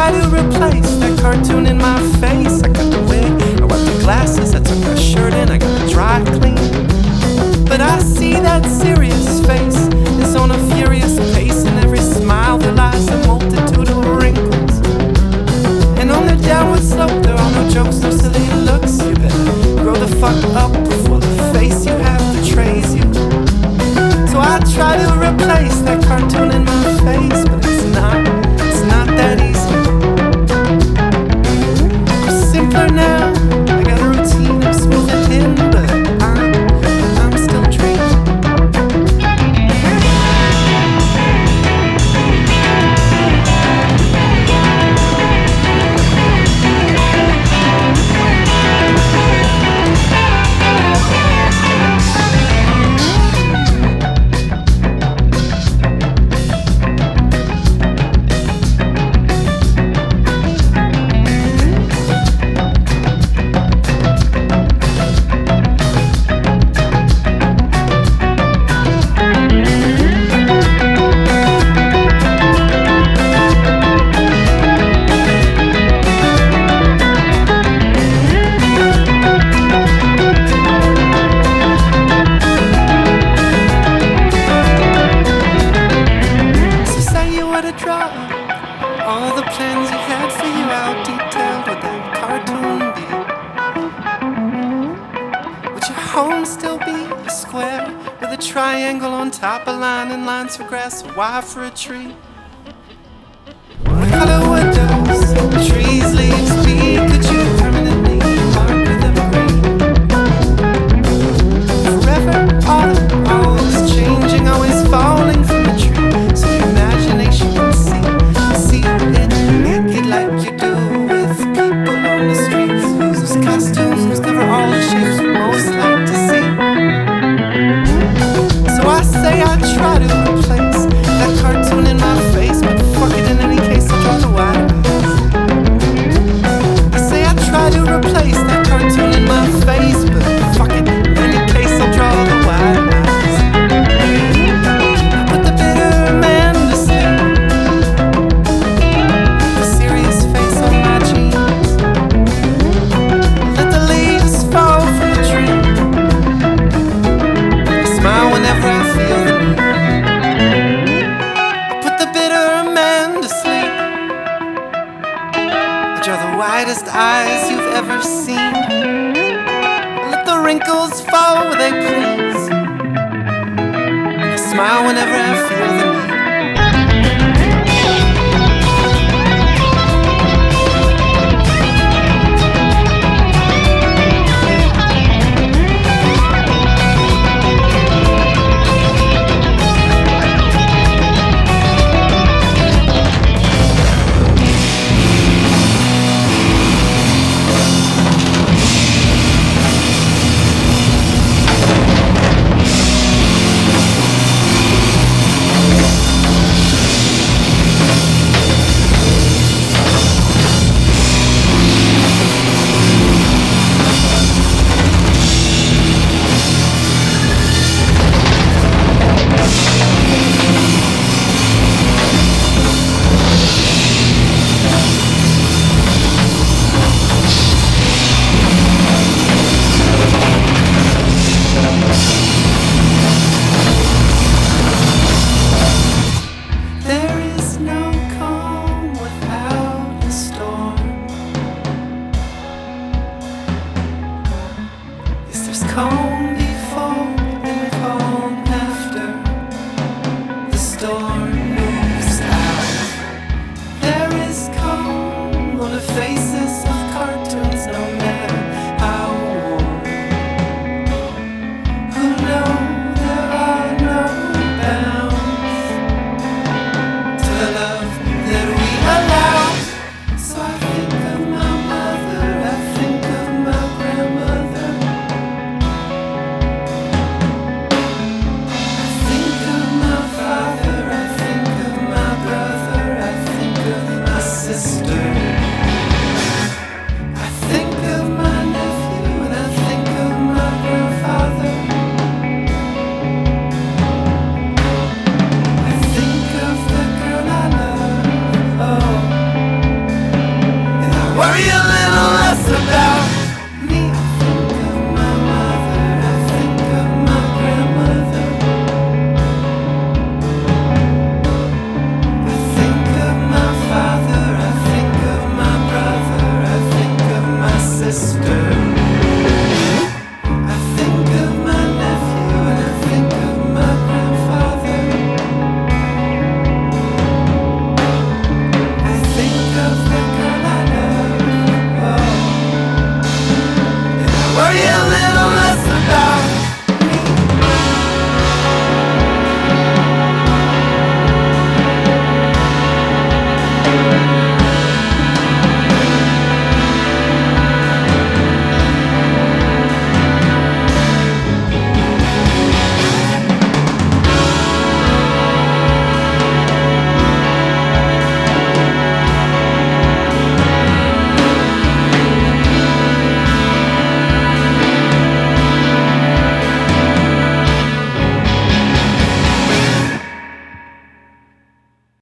try to replace that cartoon in my face. I cut the wig, I wiped the glasses, I took the shirt in, I got the dry clean. But I see that serious face, it's on a furious pace. In every smile there lies a multitude of wrinkles, and on the downward slope there are no jokes, no silly looks. You better grow the fuck up before the face you have betrays you. So I try to replace that cartoon in my face, but it's not that easy. I'm simpler now, I got a routine, I'm smoother in, but I'm still dreaming. All the plans you had for you out detailed, would that cartoon be? Would your home still be a square with a triangle on top, a line and lines for grass, a Y for a tree? What color would those trees' leaves be? Could you permanently mark with them green? Forever autumn, always changing, always falling from the tree, so your imagination can see it naked like you do with people on the streets whose costumes was never all the shapes we most like to see. So I say I try to replace that cartoon in my face, but fuck it, in any case I'll draw the wide eyes. I say I try to replace that cartoon in my face, but fuck it, in any case I'll draw the wide eyes. I put the bitter man to sleep, the serious face on my jeans. Let the leaves fall from the tree, I smile whenever I feel the need. I put the bitter man to sleep, I draw the widest eyes you've ever seen. I let the wrinkles fall where they please, I smile whenever I feel the